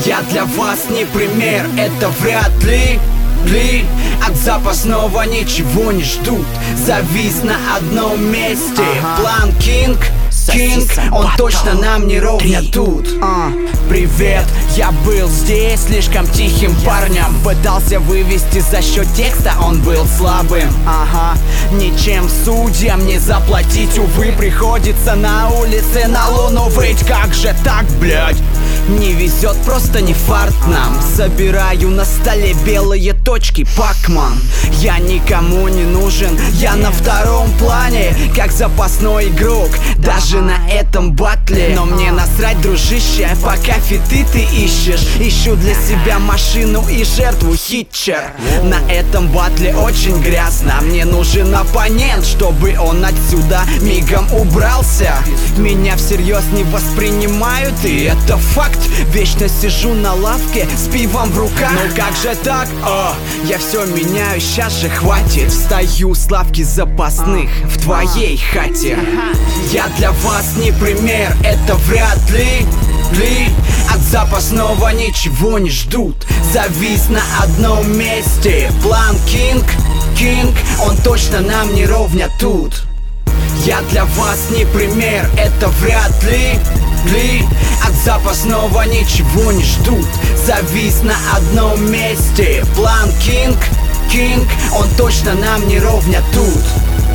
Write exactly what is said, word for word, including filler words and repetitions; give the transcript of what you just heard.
Я для вас не пример, это вряд ли ли от запасного ничего не ждут. Завис на одном месте. Ага. План Кинг, Кинг, он точно нам не ровня тут. А. Привет, я был здесь слишком тихим парнем. Пытался вывести за счет текста, он был слабым. Ага, ничем судьям не заплатить, увы, приходится на улице на луну выть. Как же так, блядь? Не везет, просто не фарт нам. Собираю на столе белые точки, Пакман. Я никому не нужен, я на втором плане, как запасной игрок, даже на этом батле. Но мне насрать, дружище, пока фиты ты ищешь. Ищу для себя машину и жертву хитчер. На этом батле очень грязно. Мне нужен оппонент, чтобы он отсюда мигом убрался. Меня всерьез не воспринимают, и это факт. Вечно сижу на лавке с пивом в руках. Ну как же так? О, я все меняю, сейчас же хватит. Встаю с лавки запасных в твоей хате. Я для вас не пример, это вряд ли ли от запасного ничего не ждут. Завис на одном месте. План Кинг, Кинг, он точно нам не ровня тут. Я для вас не пример, это вряд ли ли от запасного ничего не ждут. Завис на одном месте. План Кинг, Кинг, он точно нам не ровня тут.